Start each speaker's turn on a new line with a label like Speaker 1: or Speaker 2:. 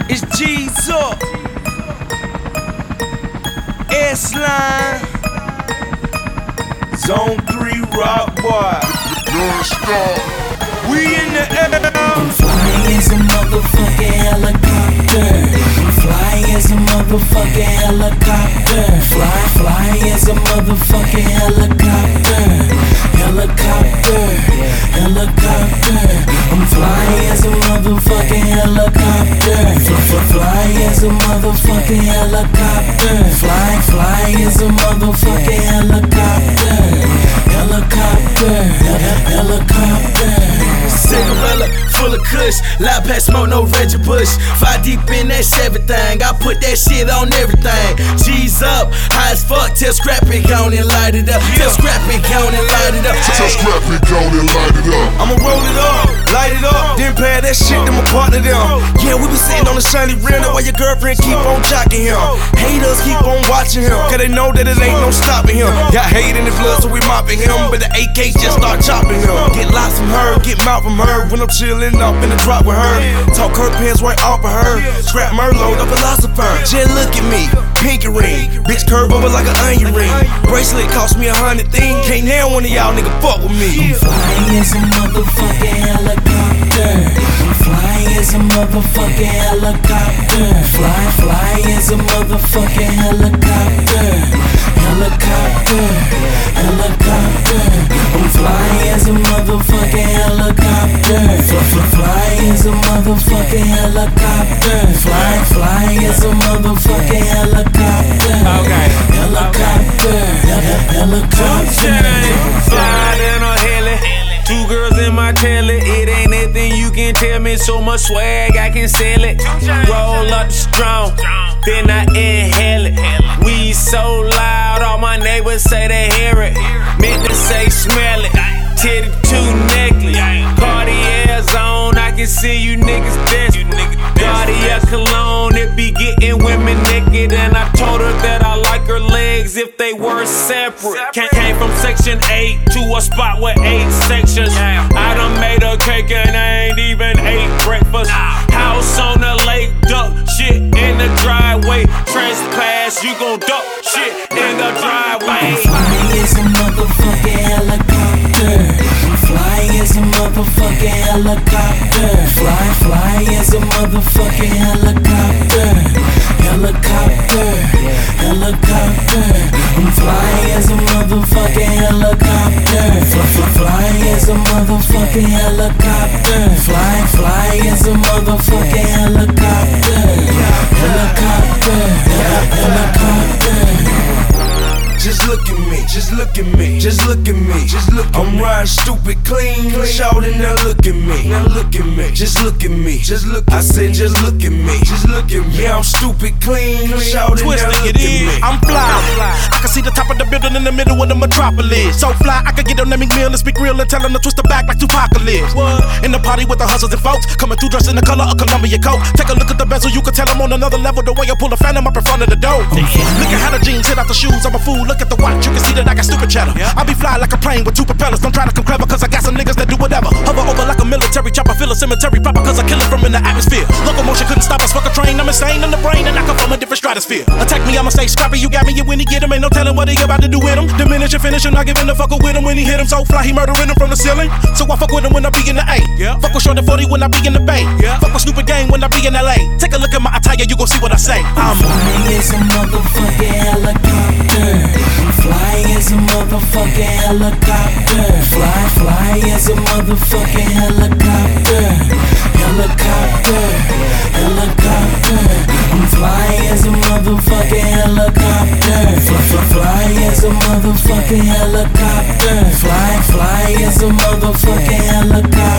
Speaker 1: It's G's up. S-Line. Zone 3 Rock Boy. Non-stop. We in the air.
Speaker 2: I'm flying as a motherfucking helicopter. I'm flying as a motherfucking helicopter. Fly as a motherfucking helicopter. Helicopter. I'm flying as a motherfucking helicopter. Fly as a motherfucking helicopter. Fly as a motherfucking helicopter. Helicopter.
Speaker 1: Cinderella, full of kush, loud pass smoke, no Reggie Bush. 5 deep in that everything, I put that shit on everything. G's up, high as fuck, tell Scrappy go and light it up. Tell Scrappy go and light it up.
Speaker 3: Tell Scrappy go and light it up.
Speaker 1: I'ma roll it up, light it up, then pair that shit to my partner them. Yeah, we be sitting on the shiny render while your girlfriend keep on jocking him. Haters keep on watching him, cause they know that it ain't no stopping him. Got hate in the blood, so we mopping him, but the AK just start chopping him. Get lots from her, get mouth from her. When I'm chillin' up in the drop with her, talk her pants right off of her. Scrap Merlot, the philosopher. Just look at me, pinky ring, bitch curve over like an onion ring. Bracelet cost me 100 things. Can't now one of y'all nigga fuck with me.
Speaker 2: I'm flying as a motherfucking helicopter. I'm flying as a motherfucking helicopter. Fly as a motherfucking helicopter. Helicopter. I'm flying as a motherfucking helicopter. Fly as a motherfucking helicopter. Fly as a motherfucking helicopter.
Speaker 4: Okay.
Speaker 2: Helicopter.
Speaker 4: Fly in a heli. 2 girls in my telly. It ain't anything you can tell me. So much swag, I can sell it. Roll up strong, then I inhale it. We so loud, all my neighbors say they hear it. Meant to say smell it. Titty 2 necklace. Cartier zone, I can see you niggas dance. Cartier cologne, it be getting women naked. And I told her that I like her legs if they were separate. Came from section 8 to a spot with 8 sections. I done made a cake and I ain't even ate breakfast. House on the lake, duck shit in the driveway. Trespass, you gon' duck shit in the driveway.
Speaker 2: I'm flying as a motherfucking helicopter. I'm flying as a motherfucking helicopter. Fly as a motherfucking helicopter. Helicopter. I'm flying as a motherfucking helicopter. Fly as a motherfucking helicopter. Fly as a motherfucking helicopter. Helicopter.
Speaker 1: Just look at me, just look at me, just look at me, just look at me. I'm riding stupid clean, shouting now look at me, now look at me, just look at me, just look at me. I said just look at me, just look at me. Yeah, I'm stupid clean, shouting now look at me.
Speaker 5: I'm fly. I can see the top of the building in the middle of the metropolis. So fly, I can get on that McMill and speak real and tell them to twist the back like Tupacalypse. In the party with the hustlers and folks, coming through dressed in the color of Columbia coat. Take a look at the bezel, you can tell I'm on another level. The way I pull the phantom up in front of the door. Look at how the jeans hit out the shoes. I'm a fool. Look at the watch, you can see that I got stupid cheddar. I be fly like a plane with 2 propellers. Don't try to come clever, cause I got some niggas that do whatever. Hover over like a military chopper, feel a cemetery proper, cause I kill it from in the atmosphere. Locomotion couldn't stop us, fuck a train. I'm insane in the brain, and I come from a different stratosphere. Attack me, I'ma stay scrappy. You got me, and when he get him, ain't no telling what he about to do with him. The minute you finish him, not giving the fuck with him. When he hit him so fly, he murdering him from the ceiling. So I fuck with him when I be in the A. Fuck with Short and 40 when I be in the Bay. Fuck with Snoop and Gang when I be in LA. Take a look at my attire, you gon' see what I say.
Speaker 2: I'm flying as a motherfucking helicopter. I'm flying as a motherfucking helicopter. Fly as a motherfucking helicopter. Helicopter. I'm flying as a motherfucking helicopter. Fly as a motherfucking helicopter. Fly as a motherfucking helicopter.